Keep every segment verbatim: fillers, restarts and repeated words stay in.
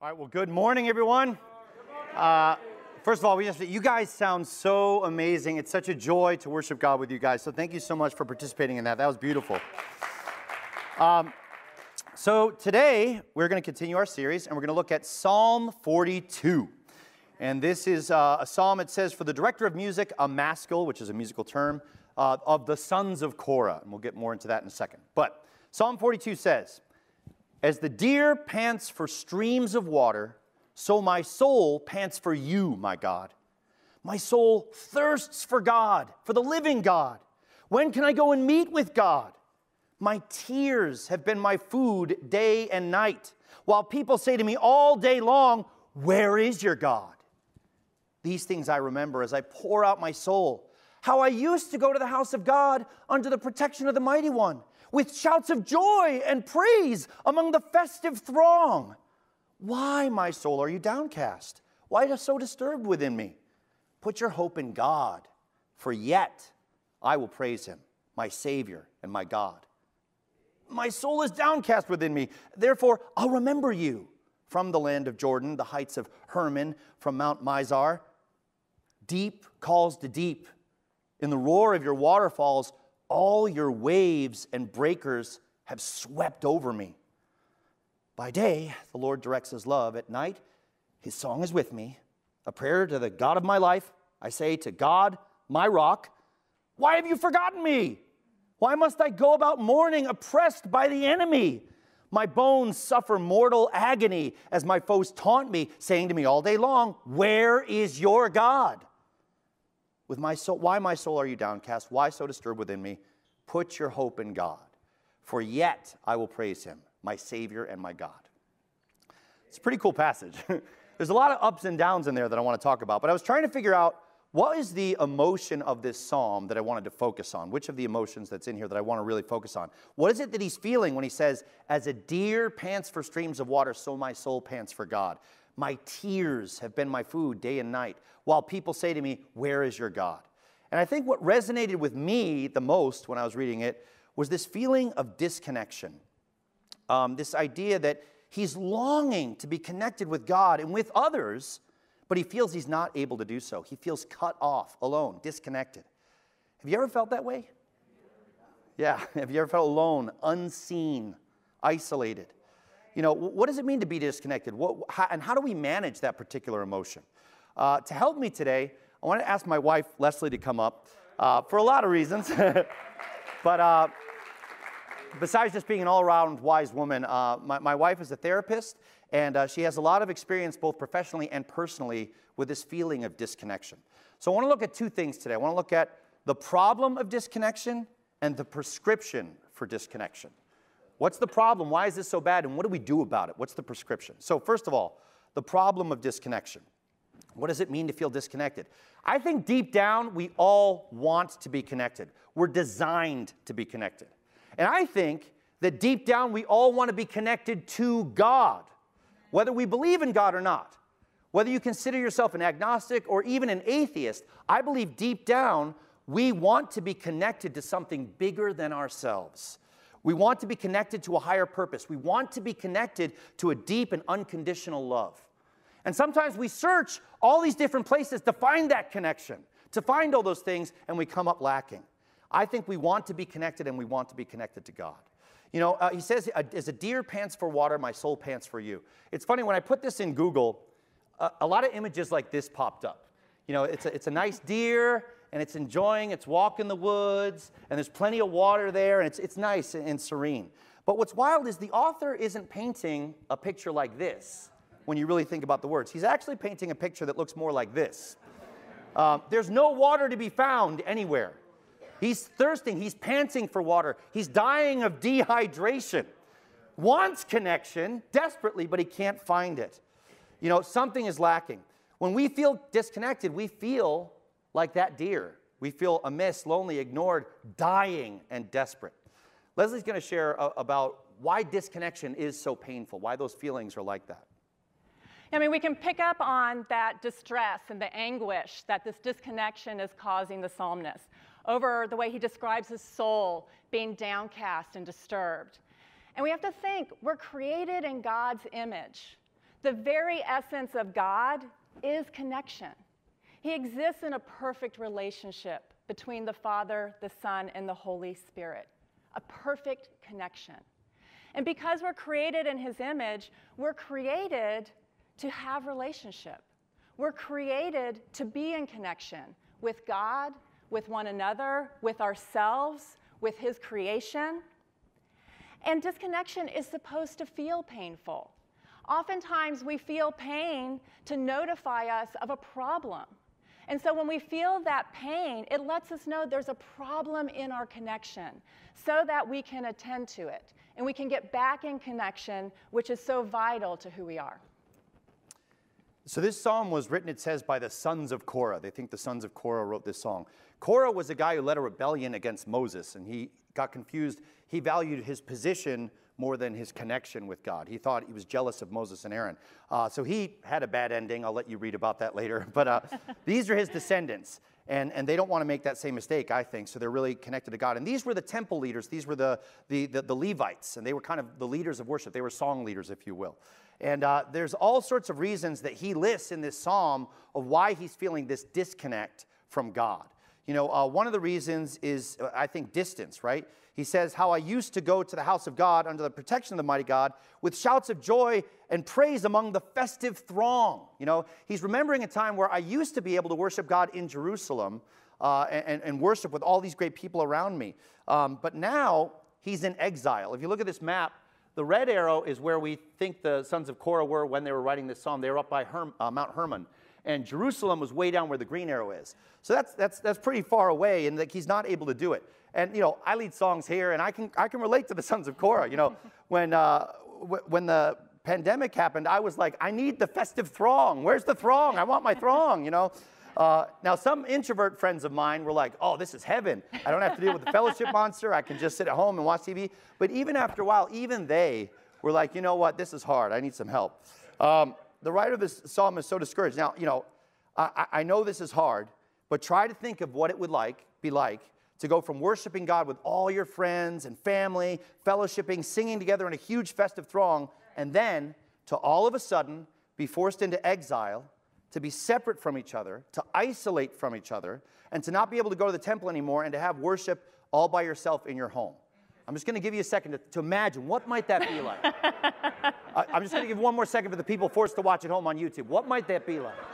All right, well, good morning, everyone. Uh, first of all, we just, you guys sound so amazing. It's such a joy to worship God with you guys. So thank you so much for participating in that. That was beautiful. Um, so today, we're going to continue our series, and we're going to look at Psalm forty-two. And this is uh, a psalm, it says, for the director of music, a maskil, which is a musical term, uh, of the sons of Korah. And we'll get more into that in a second. But Psalm forty-two says, as the deer pants for streams of water, so my soul pants for you, my God. My soul thirsts for God, for the living God. When can I go and meet with God? My tears have been my food day and night, while people say to me all day long, where is your God? These things I remember as I pour out my soul, how I used to go to the house of God under the protection of the Mighty One, with shouts of joy and praise among the festive throng. Why, my soul, are you downcast? Why are you so disturbed within me? Put your hope in God, for yet I will praise him, my Savior and my God. My soul is downcast within me, therefore I'll remember you from the land of Jordan, the heights of Hermon, from Mount Mizar. Deep calls to deep. In the roar of your waterfalls, all your waves and breakers have swept over me. By day, the Lord directs his love. At night, his song is with me. A prayer to the God of my life. I say to God, my rock, why have you forgotten me? Why must I go about mourning, oppressed by the enemy? My bones suffer mortal agony as my foes taunt me, saying to me all day long, where is your God? With my soul, why, my soul, are you downcast? Why so disturbed within me? Put your hope in God, for yet I will praise him, my Savior and my God. It's a pretty cool passage. There's a lot of ups and downs in there that I want to talk about, but I was trying to figure out what is the emotion of this psalm that I wanted to focus on? Which of the emotions that's in here that I want to really focus on? What is it that he's feeling when he says, as a deer pants for streams of water, so my soul pants for God? My tears have been my food day and night, while people say to me, where is your God? And I think what resonated with me the most when I was reading it was this feeling of disconnection. Um, this idea that he's longing to be connected with God and with others, but he feels he's not able to do so. He feels cut off, alone, disconnected. Have you ever felt that way? Yeah. Have you ever felt alone, unseen, isolated? You know, what does it mean to be disconnected? What, how, and how do we manage that particular emotion? Uh, to help me today, I want to ask my wife, Leslie, to come up uh, for a lot of reasons. but uh, besides just being an all-around wise woman, uh, my, my wife is a therapist, and uh, she has a lot of experience both professionally and personally with this feeling of disconnection. So I want to look at two things today. I want to look at the problem of disconnection and the prescription for disconnection. What's the problem? Why is this so bad? And what do we do about it? What's the prescription? So first of all, the problem of disconnection. What does it mean to feel disconnected? I think deep down, we all want to be connected. We're designed to be connected. And I think that deep down, we all want to be connected to God, whether we believe in God or not. Whether you consider yourself an agnostic or even an atheist, I believe deep down, we want to be connected to something bigger than ourselves. We want to be connected to a higher purpose. We want to be connected to a deep and unconditional love. And sometimes we search all these different places to find that connection, to find all those things, and we come up lacking. I think we want to be connected, and we want to be connected to God. You know, uh, he says, as a deer pants for water, my soul pants for you. It's funny, when I put this in Google, uh, a lot of images like this popped up. You know, it's a, it's a nice deer, and it's enjoying its walk in the woods, and there's plenty of water there, and it's, it's nice and serene. But what's wild is the author isn't painting a picture like this when you really think about the words. He's actually painting a picture that looks more like this. Uh, there's no water to be found anywhere. He's thirsting, he's panting for water, he's dying of dehydration, wants connection desperately, but he can't find it. You know, something is lacking. When we feel disconnected, we feel like that deer. We feel amiss, lonely, ignored, dying, and desperate. Leslie's going to share uh, about why disconnection is so painful, why those feelings are like that. I mean, we can pick up on that distress and the anguish that this disconnection is causing the psalmist over the way he describes his soul being downcast and disturbed. And we have to think, we're created in God's image. The very essence of God is connection. He exists in a perfect relationship between the Father, the Son, and the Holy Spirit, a perfect connection. And because we're created in his image, we're created to have relationship. We're created to be in connection with God, with one another, with ourselves, with his creation. And disconnection is supposed to feel painful. Oftentimes we feel pain to notify us of a problem. And so when we feel that pain, it lets us know there's a problem in our connection so that we can attend to it and we can get back in connection, which is so vital to who we are. So this psalm was written, it says, by the sons of Korah. They think the sons of Korah wrote this song. Korah was a guy who led a rebellion against Moses, and he got confused. He valued his position more than his connection with God. He thought he was jealous of Moses and Aaron. Uh, so he had a bad ending. I'll let you read about that later. But uh, these are his descendants, and, and they don't want to make that same mistake, I think, so they're really connected to God. And these were the temple leaders. These were the, the, the, the Levites, and they were kind of the leaders of worship. They were song leaders, if you will. And uh, there's all sorts of reasons that he lists in this psalm of why he's feeling this disconnect from God. You know, uh, one of the reasons is, uh, I think, distance, right? He says, how I used to go to the house of God under the protection of the mighty God with shouts of joy and praise among the festive throng. You know, he's remembering a time where I used to be able to worship God in Jerusalem uh, and, and worship with all these great people around me. Um, but now he's in exile. If you look at this map, the red arrow is where we think the sons of Korah were when they were writing this psalm. They were up by Herm, uh, Mount Hermon. And Jerusalem was way down where the green arrow is. So that's, that's, that's pretty far away, and like, he's not able to do it. And, you know, I lead songs here, and I can, I can relate to the sons of Korah. You know, when, uh, w when the pandemic happened, I was like, I need the festive throng. Where's the throng? I want my throng, you know. Uh, now, some introvert friends of mine were like, oh, this is heaven. I don't have to deal with the fellowship monster. I can just sit at home and watch T V. But even after a while, even they were like, you know what, this is hard. I need some help. Um, the writer of this psalm is so discouraged. Now, you know, I, I know this is hard, but try to think of what it would like, be like to go from worshiping God with all your friends and family, fellowshipping, singing together in a huge festive throng, and then to all of a sudden be forced into exile, to be separate from each other, to isolate from each other, and to not be able to go to the temple anymore and to have worship all by yourself in your home. I'm just going to give you a second to, to imagine, what might that be like? I, I'm just going to give one more second for the people forced to watch at home on YouTube. What might that be like?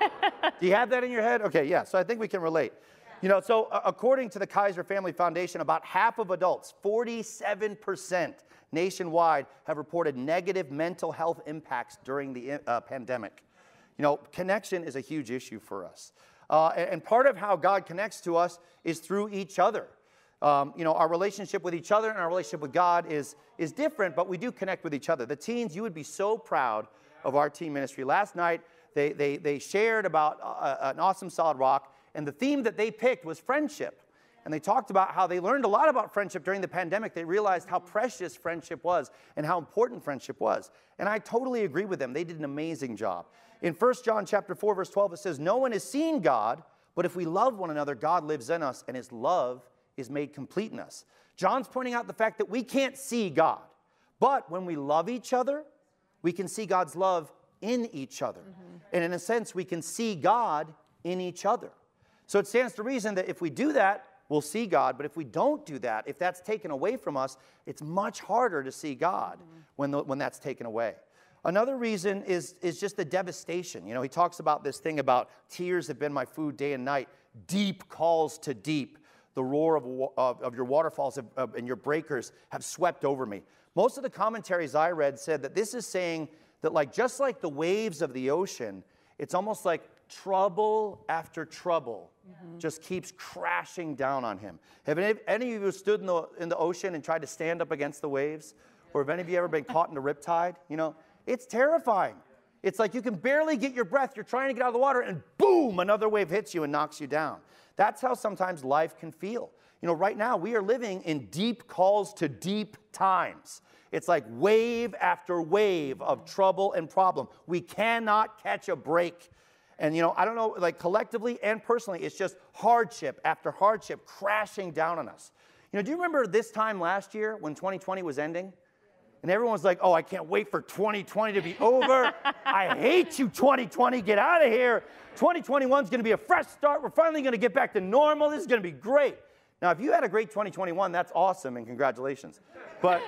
Do you have that in your head? Okay, yeah, so I think we can relate. You know, so uh, according to the Kaiser Family Foundation, about half of adults, forty-seven percent nationwide, have reported negative mental health impacts during the uh, pandemic. You know, connection is a huge issue for us. Uh, and, and part of how God connects to us is through each other. Um, you know, our relationship with each other and our relationship with God is, is different, but we do connect with each other. The teens, you would be so proud of our teen ministry. Last night, they, they, they shared about uh, an awesome solid rock, and the theme that they picked was friendship. And they talked about how they learned a lot about friendship during the pandemic. They realized how precious friendship was and how important friendship was. And I totally agree with them. They did an amazing job. In First John chapter four, verse twelve, it says, no one has seen God, but if we love one another, God lives in us, and his love is made complete in us. John's pointing out the fact that we can't see God. But when we love each other, we can see God's love in each other. Mm-hmm. And in a sense, we can see God in each other. So it stands to reason that if we do that, we'll see God. But if we don't do that, if that's taken away from us, it's much harder to see God mm-hmm. when, the, when that's taken away. Another reason is, is just the devastation. You know, he talks about this thing about tears have been my food day and night. Deep calls to deep. The roar of, of, of your waterfalls have, uh, and your breakers have swept over me. Most of the commentaries I read said that this is saying that, like, just like the waves of the ocean, it's almost like trouble after trouble mm-hmm. just keeps crashing down on him. Have any, any of you stood in the, in the ocean and tried to stand up against the waves? Or have any of you ever been caught in a riptide? You know, it's terrifying. It's like you can barely get your breath. You're trying to get out of the water, and boom, another wave hits you and knocks you down. That's how sometimes life can feel. You know, right now we are living in deep calls to deep times. It's like wave after wave of trouble and problem. We cannot catch a break. And, you know, I don't know, like collectively and personally, it's just hardship after hardship crashing down on us. You know, do you remember this time last year when twenty twenty was ending? And everyone's like, oh, I can't wait for twenty twenty to be over. I hate you, twenty twenty. Get out of here. twenty twenty-one is going to be a fresh start. We're finally going to get back to normal. This is going to be great. Now, if you had a great twenty twenty-one, that's awesome, and congratulations. But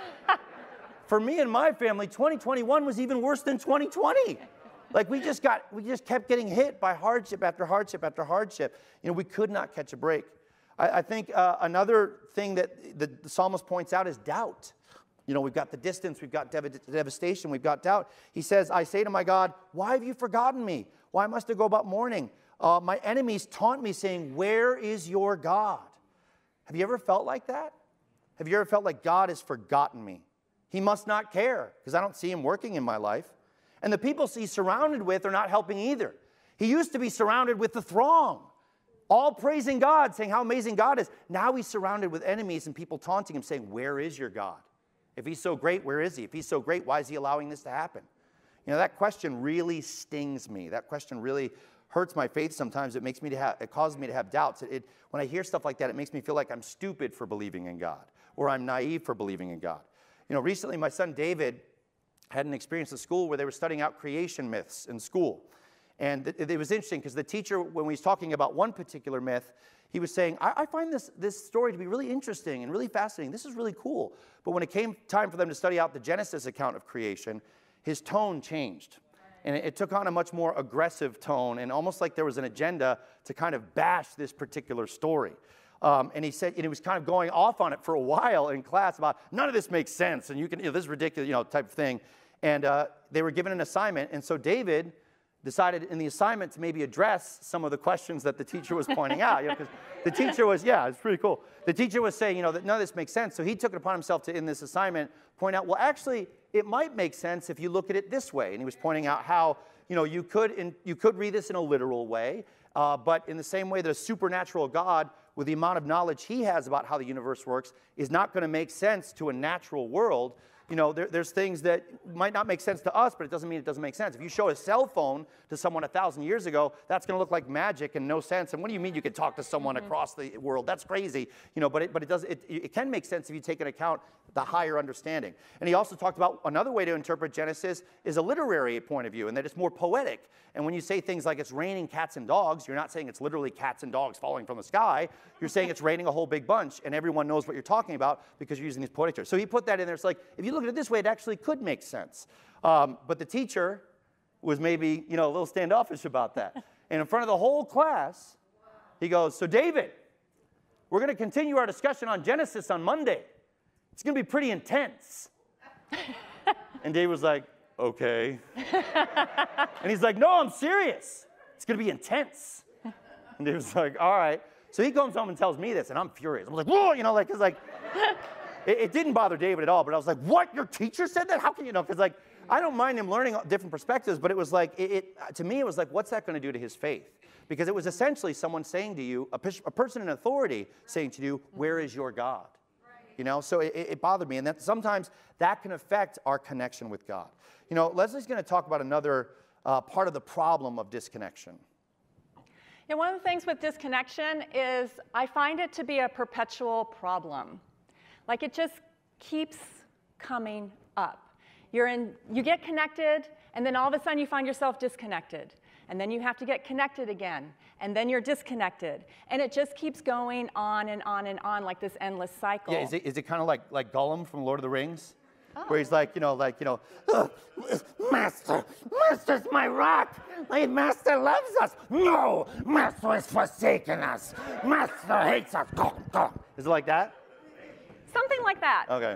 for me and my family, twenty twenty-one was even worse than twenty twenty. Like, we just got, we just kept getting hit by hardship after hardship after hardship. You know, we could not catch a break. I, I think uh, another thing that the, the psalmist points out is doubt. You know, we've got the distance, we've got dev- devastation, we've got doubt. He says, I say to my God, why have you forgotten me? Why must I go about mourning? Uh, my enemies taunt me, saying, where is your God? Have you ever felt like that? Have you ever felt like God has forgotten me? He must not care, because I don't see him working in my life. And the people he's surrounded with are not helping either. He used to be surrounded with the throng, all praising God, saying how amazing God is. Now he's surrounded with enemies and people taunting him, saying, where is your God? If he's so great, where is he? If he's so great, why is he allowing this to happen? You know, that question really stings me. That question really hurts my faith sometimes. It makes me to have, it causes me to have doubts. It, it, when I hear stuff like that, it makes me feel like I'm stupid for believing in God, or I'm naive for believing in God. You know, recently my son David had an experience at school where they were studying out creation myths in school. And it, it was interesting because the teacher, when he was talking about one particular myth, he was saying, I, I find this, this story to be really interesting and really fascinating. This is really cool. But when it came time for them to study out the Genesis account of creation, his tone changed. And it, it took on a much more aggressive tone, and almost like there was an agenda to kind of bash this particular story. Um, and he said, and he was kind of going off on it for a while in class about, none of this makes sense, and you can, you know, this is ridiculous, you know, type of thing. And uh, they were given an assignment, and so David decided in the assignment to maybe address some of the questions that the teacher was pointing out. You know, because the teacher was, yeah, it's pretty cool. The teacher was saying, you know, that none of this makes sense. So he took it upon himself to, in this assignment, point out, well, actually, it might make sense if you look at it this way. And he was pointing out how, you know, you could, in, you could read this in a literal way, uh, but in the same way that a supernatural God, with the amount of knowledge he has about how the universe works, is not going to make sense to a natural world. You know, there, there's things that might not make sense to us, but it doesn't mean it doesn't make sense. If you show a cell phone to someone a thousand years ago, that's going to look like magic and no sense. And what do you mean you can talk to someone mm-hmm. across the world? That's crazy. You know, but it, but it does it, it can make sense if you take into account the higher understanding. And he also talked about another way to interpret Genesis is a literary point of view, and that it's more poetic. And when you say things like it's raining cats and dogs, you're not saying it's literally cats and dogs falling from the sky. You're saying it's raining a whole big bunch, and everyone knows what you're talking about because you're using these poetic terms. So he put that in there. It's like, if you look at it this way, it actually could make sense. Um, but the teacher was maybe, you know, a little standoffish about that. And in front of the whole class, he goes, so David, we're going to continue our discussion on Genesis on Monday. It's going to be pretty intense. And David was like, okay. And he's like, no, I'm serious. It's going to be intense. And David was like, all right. So he comes home and tells me this, and I'm furious. I'm like, whoa, you know, like, because like, it, it didn't bother David at all, but I was like, what, your teacher said that? How can you know? Because like, I don't mind him learning different perspectives, but it was like, it, it to me, it was like, what's that going to do to his faith? Because it was essentially someone saying to you, a, a person in authority saying to you, where is your God? You know, so it, it bothered me, and that sometimes that can affect our connection with God. You know, Leslie's going to talk about another uh, part of the problem of disconnection. Yeah, one of the things with disconnection is I find it to be a perpetual problem. Like it just keeps coming up. You're in, you get connected, and then all of a sudden you find yourself disconnected. And then you have to get connected again, and then you're disconnected. And it just keeps going on and on and on like this endless cycle. Yeah, is it, is it kind of like, like Gollum from Lord of the Rings? Oh. Where he's like, you know, like, you know, oh, Master, Master's my rock. My Master loves us. No, Master has forsaken us. Master hates us. Go, go. Is it like that? Something like that. Okay.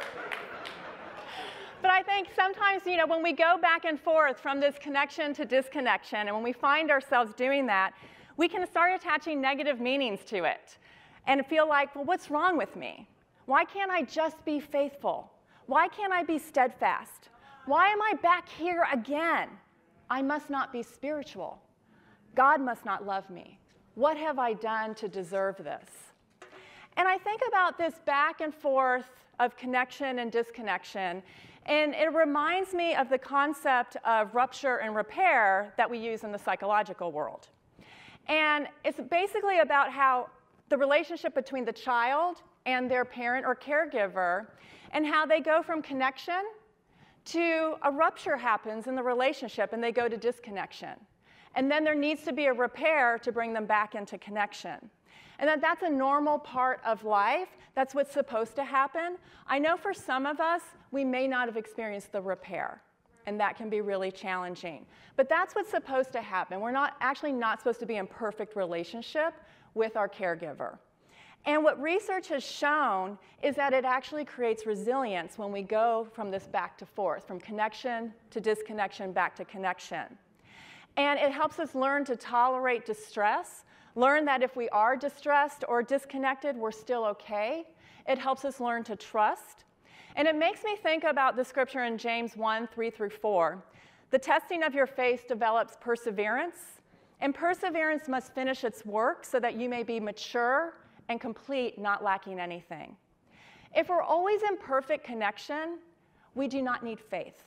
But I think sometimes, you know, when we go back and forth from this connection to disconnection, and when we find ourselves doing that, we can start attaching negative meanings to it and feel like, well, what's wrong with me? Why can't I just be faithful? Why can't I be steadfast? Why am I back here again? I must not be spiritual. God must not love me. What have I done to deserve this? And I think about this back and forth of connection and disconnection, and it reminds me of the concept of rupture and repair that we use in the psychological world. And it's basically about how the relationship between the child and their parent or caregiver and how they go from connection to a rupture happens in the relationship and they go to disconnection. And then there needs to be a repair to bring them back into connection. And that that's a normal part of life. That's what's supposed to happen. I know for some of us, we may not have experienced the repair, and that can be really challenging. But that's what's supposed to happen. We're not actually not supposed to be in perfect relationship with our caregiver. And what research has shown is that it actually creates resilience when we go from this back to forth, from connection to disconnection, back to connection. And it helps us learn to tolerate distress, learn that if we are distressed or disconnected, we're still okay. It helps us learn to trust. And it makes me think about the scripture in James one, three through four. The testing of your faith develops perseverance, and perseverance must finish its work so that you may be mature and complete, not lacking anything. If we're always in perfect connection, we do not need faith.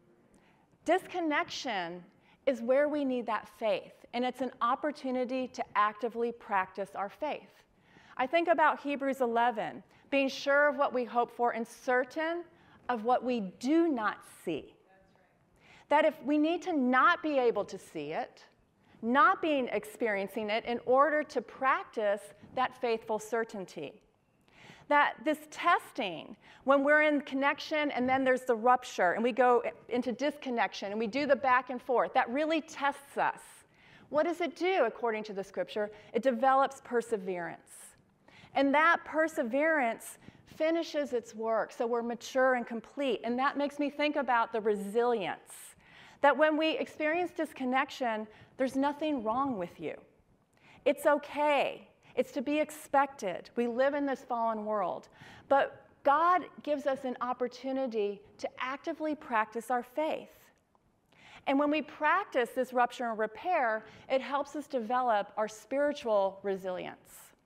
Disconnection is where we need that faith, and it's an opportunity to actively practice our faith. I think about Hebrews eleven, being sure of what we hope for and certain of what we do not see. That if we need to not be able to see it, not being experiencing it in order to practice that faithful certainty. That this testing, when we're in connection and then there's the rupture and we go into disconnection and we do the back and forth, that really tests us. What does it do according to the scripture? It develops perseverance. And that perseverance finishes its work, so we're mature and complete. And that makes me think about the resilience. That when we experience disconnection, there's nothing wrong with you. It's okay. It's to be expected. We live in this fallen world. But God gives us an opportunity to actively practice our faith. And when we practice this rupture and repair, it helps us develop our spiritual resilience.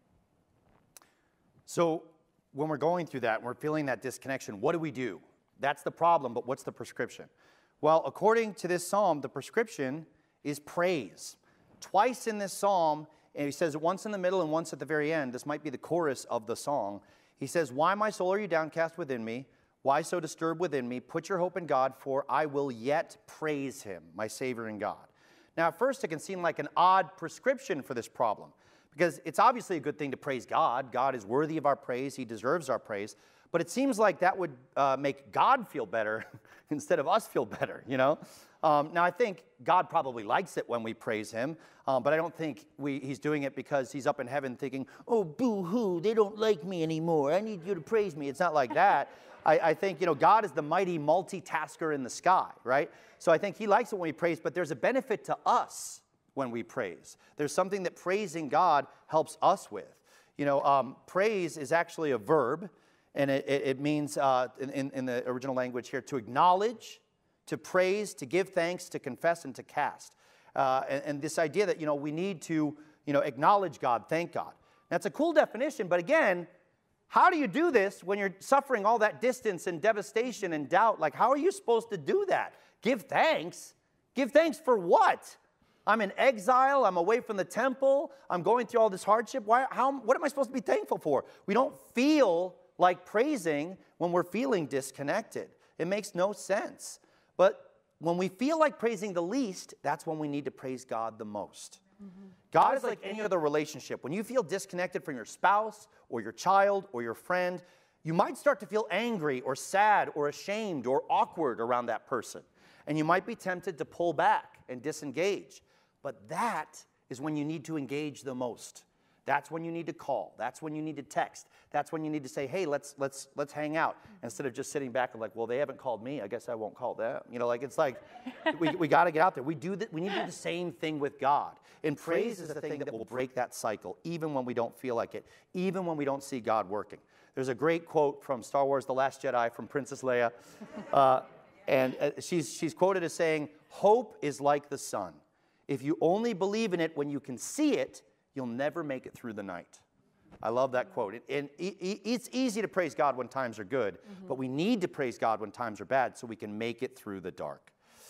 So when we're going through that, we're feeling that disconnection, what do we do? That's the problem, but what's the prescription? Well, according to this psalm, the prescription is praise. Twice in this psalm, and he says it once in the middle and once at the very end. This might be the chorus of the song. He says, "Why, my soul, are you downcast within me? Why so disturbed within me? Put your hope in God, for I will yet praise him, my Savior and God." Now, at first, it can seem like an odd prescription for this problem, because it's obviously a good thing to praise God. God is worthy of our praise. He deserves our praise. But it seems like that would uh, make God feel better instead of us feel better, you know? Um, now, I think God probably likes it when we praise him, um, but I don't think we, he's doing it because he's up in heaven thinking, "Oh, boo-hoo, they don't like me anymore. I need you to praise me." It's not like that. I, I think, you know, God is the mighty multitasker in the sky, right? So I think he likes it when we praise, but there's a benefit to us when we praise. There's something that praising God helps us with. You know, um, praise is actually a verb, and it, it, it means, uh, in, in the original language here, to acknowledge, to praise, to give thanks, to confess, and to cast. Uh, and, and this idea that, you know, we need to, you know, acknowledge God, thank God. That's a cool definition, but again, how do you do this when you're suffering all that distance and devastation and doubt? Like, how are you supposed to do that? Give thanks? Give thanks for what? I'm in exile. I'm away from the temple. I'm going through all this hardship. Why, how, what am I supposed to be thankful for? We don't feel like praising when we're feeling disconnected. It makes no sense. But when we feel like praising the least, that's when we need to praise God the most. Mm-hmm. God is like any other relationship. When you feel disconnected from your spouse or your child or your friend, you might start to feel angry or sad or ashamed or awkward around that person. And you might be tempted to pull back and disengage. But that is when you need to engage the most. That's when you need to call. That's when you need to text. That's when you need to say, "Hey, let's let's let's hang out," instead of just sitting back and like, "Well, they haven't called me. I guess I won't call them." You know, like it's like we we got to get out there. We do that. We need to do the same thing with God. And praise is the thing that will break that cycle, even when we don't feel like it, even when we don't see God working. There's a great quote from Star Wars: The Last Jedi from Princess Leia, uh, and uh, she's she's quoted as saying, "Hope is like the sun. If you only believe in it when you can see it, you'll never make it through the night." I love that quote. And it's easy to praise God when times are good, mm-hmm. but we need to praise God when times are bad so we can make it through the dark.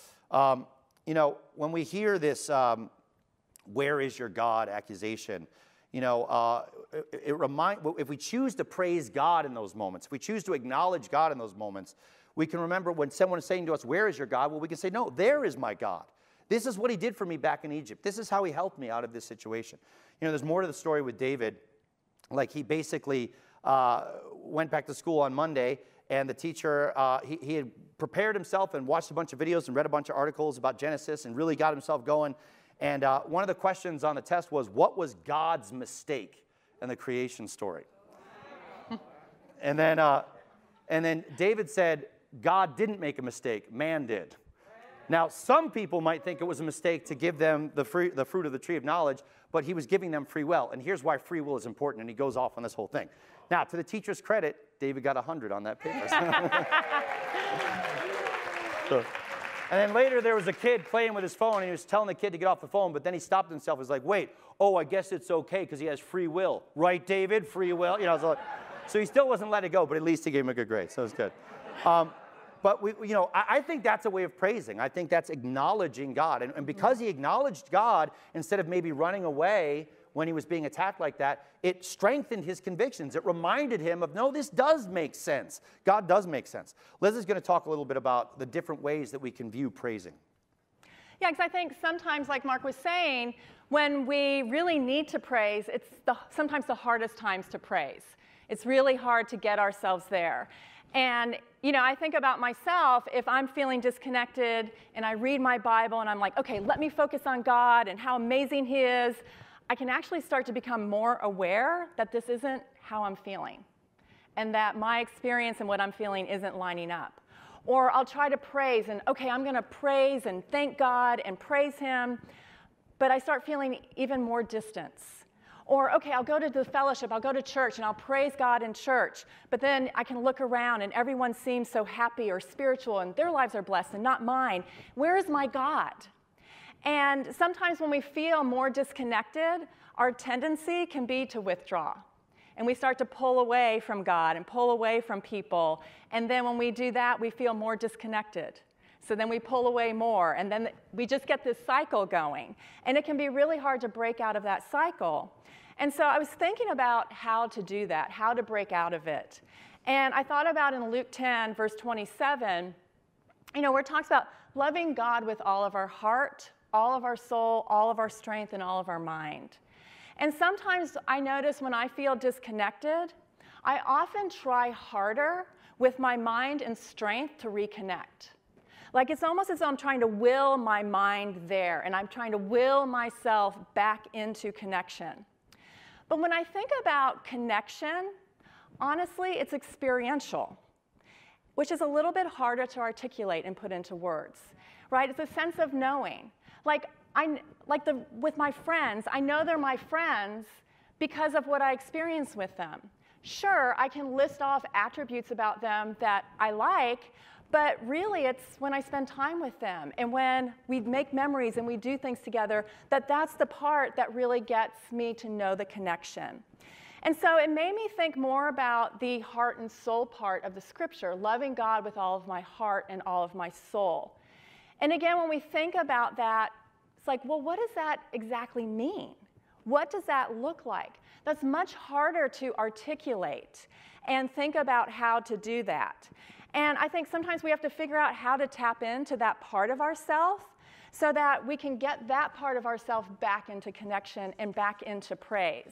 Um, you know, when we hear this, um, "Where is your God?" accusation, You know, uh, it, it remind, if we choose to praise God in those moments, if we choose to acknowledge God in those moments, we can remember when someone is saying to us, where is your God? Well, we can say, no, there is my God. This is what he did for me back in Egypt. This is how he helped me out of this situation. You know, there's more to the story with David. Like he basically uh, went back to school on Monday, and the teacher, uh, he, he had prepared himself and watched a bunch of videos and read a bunch of articles about Genesis and really got himself going. And uh, one of the questions on the test was, what was God's mistake in the creation story? and then, uh, and then David said, God didn't make a mistake, man did. Now, some people might think it was a mistake to give them the, free, the fruit of the tree of knowledge, but he was giving them free will. And here's why free will is important, and he goes off on this whole thing. Now, to the teacher's credit, David got one hundred on that paper. so, and then later, there was a kid playing with his phone, and he was telling the kid to get off the phone, but then he stopped himself. He was like, wait, oh, I guess it's okay because he has free will. Right, David? Free will? You know, so, so he still wasn't let it go, but at least he gave him a good grade, so it was good. Um, But, we, you know, I, I think that's a way of praising. I think that's acknowledging God. And, and because he acknowledged God, instead of maybe running away when he was being attacked like that, it strengthened his convictions. It reminded him of, no, this does make sense. God does make sense. Liz is going to talk a little bit about the different ways that we can view praising. Yeah, because I think sometimes, like Mark was saying, when we really need to praise, it's the, sometimes the hardest times to praise. It's really hard to get ourselves there. And, you know, I think about myself, if I'm feeling disconnected and I read my Bible and I'm like, okay, let me focus on God and how amazing he is, I can actually start to become more aware that this isn't how I'm feeling and that my experience and what I'm feeling isn't lining up. Or I'll try to praise and, okay, I'm going to praise and thank God and praise him, but I start feeling even more distance. Or, okay, I'll go to the fellowship, I'll go to church, and I'll praise God in church. But then I can look around, and everyone seems so happy or spiritual, and their lives are blessed, and not mine. Where is my God? And sometimes when we feel more disconnected, our tendency can be to withdraw. And we start to pull away from God and pull away from people. And then when we do that, we feel more disconnected. So then we pull away more, and then we just get this cycle going. And it can be really hard to break out of that cycle. And so I was thinking about how to do that, how to break out of it. And I thought about in Luke ten, verse twenty-seven, you know, where it talks about loving God with all of our heart, all of our soul, all of our strength, and all of our mind. And sometimes I notice when I feel disconnected, I often try harder with my mind and strength to reconnect. Like it's almost as though I'm trying to will my mind there, and I'm trying to will myself back into connection. But when I think about connection, honestly, it's experiential, which is a little bit harder to articulate and put into words, right? It's a sense of knowing. Like, I, like the, with my friends, I know they're my friends because of what I experience with them. Sure, I can list off attributes about them that I like, but really it's when I spend time with them and when we make memories and we do things together that that's the part that really gets me to know the connection. And so it made me think more about the heart and soul part of the scripture, loving God with all of my heart and all of my soul. And again, when we think about that, it's like, well, what does that exactly mean? What does that look like? That's much harder to articulate and think about how to do that. And I think sometimes we have to figure out how to tap into that part of ourself so that we can get that part of ourself back into connection and back into praise.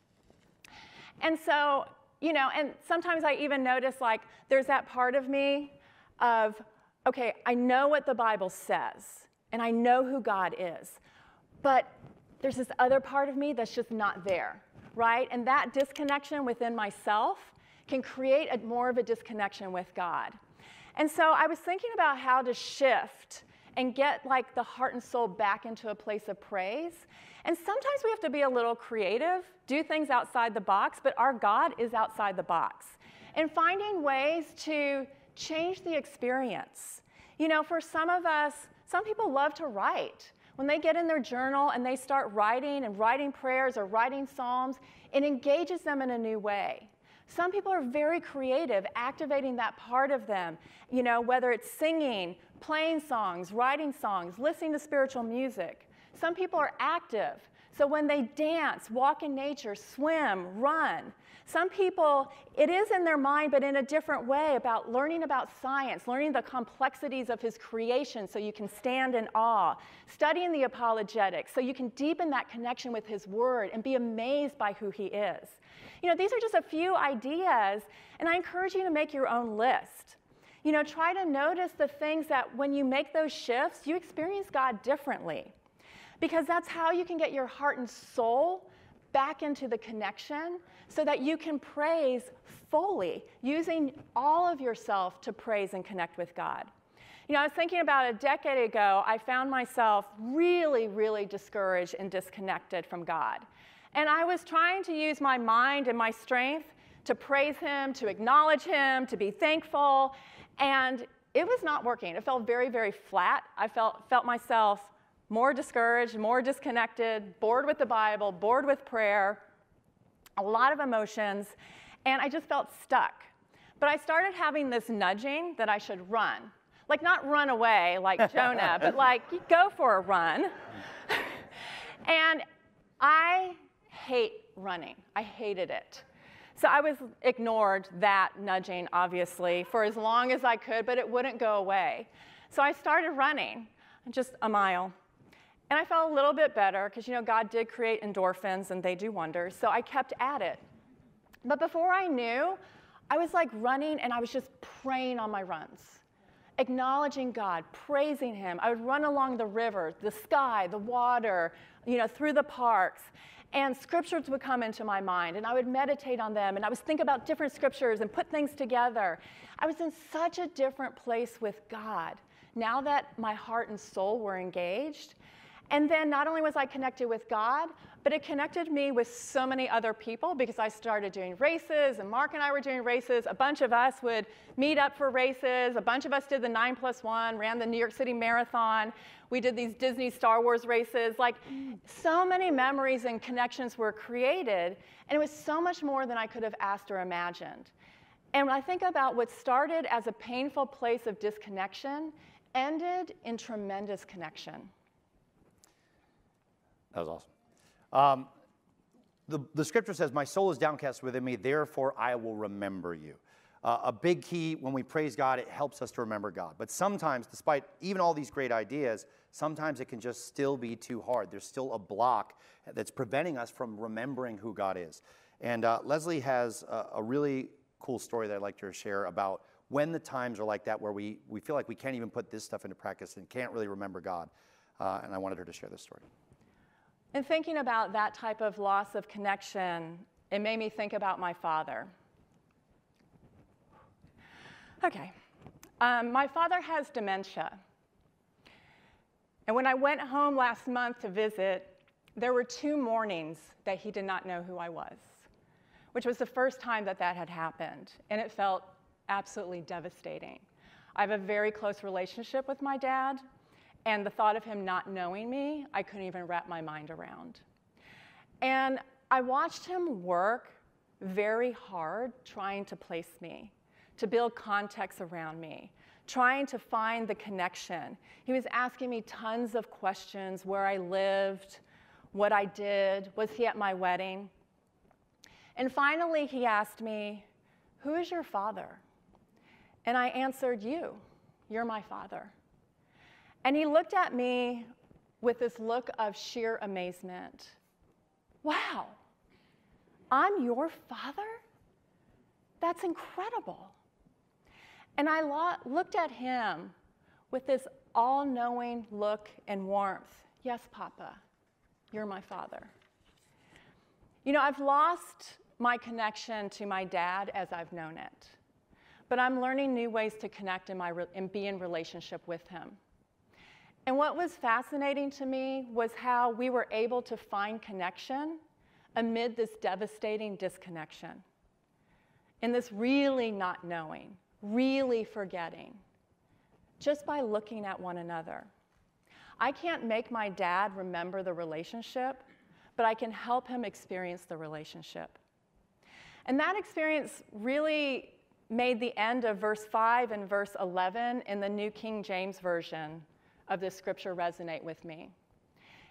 And so, you know, and sometimes I even notice like there's that part of me of, okay, I know what the Bible says and I know who God is, but there's this other part of me that's just not there, right? And that disconnection within myself can create a, more of a disconnection with God. And so I was thinking about how to shift and get like the heart and soul back into a place of praise. And sometimes we have to be a little creative, do things outside the box, but our God is outside the box. And finding ways to change the experience. You know, for some of us, some people love to write. When they get in their journal and they start writing and writing prayers or writing psalms, it engages them in a new way. Some people are very creative, activating that part of them, you know, whether it's singing, playing songs, writing songs, listening to spiritual music. Some people are active, So when they dance, walk in nature, swim, run, some people, it is in their mind, but in a different way, about learning about science, learning the complexities of his creation so you can stand in awe, studying the apologetics so you can deepen that connection with his word and be amazed by who he is. You know, these are just a few ideas, and I encourage you to make your own list. You know, try to notice the things that when you make those shifts, you experience God differently. Because that's how you can get your heart and soul back into the connection so that you can praise fully, using all of yourself to praise and connect with God. You know, I was thinking about a decade ago, I found myself really, really discouraged and disconnected from God. And I was trying to use my mind and my strength to praise him, to acknowledge him, to be thankful, and it was not working. It felt very, very flat. I felt, felt myself more discouraged, more disconnected, bored with the Bible, bored with prayer, a lot of emotions, and I just felt stuck. But I started having this nudging that I should run. Like, not run away like Jonah, but like, go for a run. And I hate running. I hated it. So I was ignored that nudging, obviously, for as long as I could, but it wouldn't go away. So I started running, just a mile. And I felt a little bit better because, you know, God did create endorphins and they do wonders. So I kept at it. But before I knew, I was like running and I was just praying on my runs, acknowledging God, praising him. I would run along the river, the sky, the water, you know, through the parks. And scriptures would come into my mind, and I would meditate on them, and I would think about different scriptures and put things together. I was in such a different place with God now that my heart and soul were engaged. And then not only was I connected with God, but it connected me with so many other people because I started doing races, and Mark and I were doing races. A bunch of us would meet up for races. A bunch of us did the nine plus one, ran the New York City Marathon. We did these Disney Star Wars races. Like, so many memories and connections were created, and it was so much more than I could have asked or imagined. And when I think about what started as a painful place of disconnection, ended in tremendous connection. That was awesome. Um, the, the scripture says, my soul is downcast within me, therefore I will remember you. Uh, a big key when we praise God, it helps us to remember God. But sometimes, despite even all these great ideas, sometimes it can just still be too hard. There's still a block that's preventing us from remembering who God is. And uh, Leslie has a, a really cool story that I'd like to share about when the times are like that where we, we feel like we can't even put this stuff into practice and can't really remember God. Uh, and I wanted her to share this story. In thinking about that type of loss of connection, it made me think about my father. Okay. Um, my father has dementia. And when I went home last month to visit, there were two mornings that he did not know who I was, which was the first time that that had happened. And it felt absolutely devastating. I have a very close relationship with my dad. And the thought of him not knowing me, I couldn't even wrap my mind around. And I watched him work very hard trying to place me, to build context around me, trying to find the connection. He was asking me tons of questions, where I lived, what I did, was he at my wedding? And finally he asked me, who is your father? And I answered, you, you're my father. And he looked at me with this look of sheer amazement. Wow, I'm your father? That's incredible. And I lo- looked at him with this all-knowing look and warmth. Yes, Papa, you're my father. You know, I've lost my connection to my dad as I've known it, but I'm learning new ways to connect in my re- and be in relationship with him. And what was fascinating to me was how we were able to find connection amid this devastating disconnection, in this really not knowing, really forgetting, just by looking at one another. I can't make my dad remember the relationship, but I can help him experience the relationship. And that experience really made the end of verse five and verse eleven in the New King James Version of this scripture resonate with me.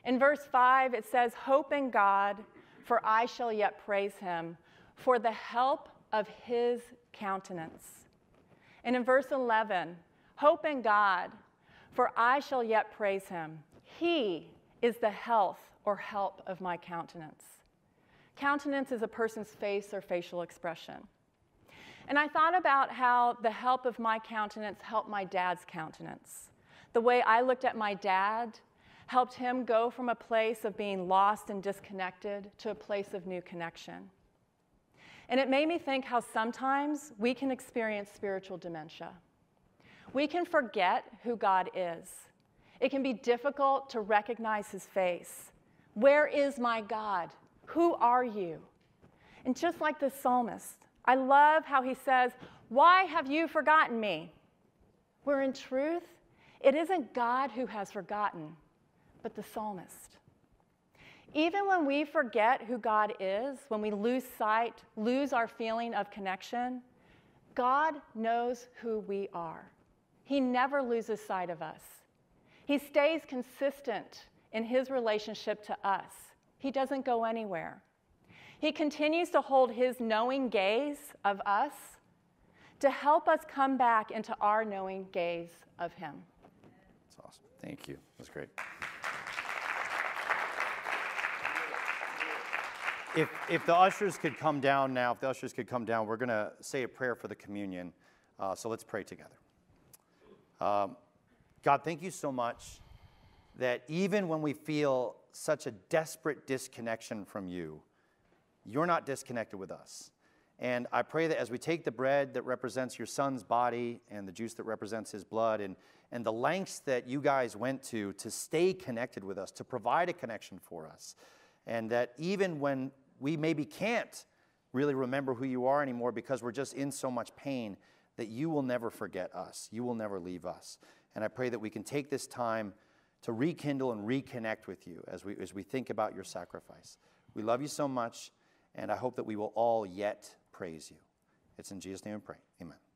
In verse five, it says, hope in God, for I shall yet praise him, for the help of his countenance. And in verse eleven, hope in God, for I shall yet praise him. He is the health or help of my countenance. Countenance is a person's face or facial expression. And I thought about how the help of my countenance helped my dad's countenance. The way I looked at my dad helped him go from a place of being lost and disconnected to a place of new connection. And it made me think how sometimes we can experience spiritual dementia. We can forget who God is. It can be difficult to recognize his face. Where is my God? Who are you? And just like the psalmist, I love how he says, why have you forgotten me? Where in truth, it isn't God who has forgotten, but the psalmist. Even when we forget who God is, when we lose sight, lose our feeling of connection, God knows who we are. He never loses sight of us. He stays consistent in his relationship to us. He doesn't go anywhere. He continues to hold his knowing gaze of us to help us come back into our knowing gaze of him. That's awesome. Thank you. That's great. If, if the ushers could come down now, if the ushers could come down, we're going to say a prayer for the communion. Uh, so let's pray together. Um, God, thank you so much that even when we feel such a desperate disconnection from you, you're not disconnected with us. And I pray that as we take the bread that represents your son's body and the juice that represents his blood, and, and the lengths that you guys went to to stay connected with us, to provide a connection for us, and that even when we maybe can't really remember who you are anymore because we're just in so much pain, that you will never forget us. You will never leave us. And I pray that we can take this time to rekindle and reconnect with you as we, as we think about your sacrifice. We love you so much, and I hope that we will all yet praise you. It's in Jesus' name we pray. Amen.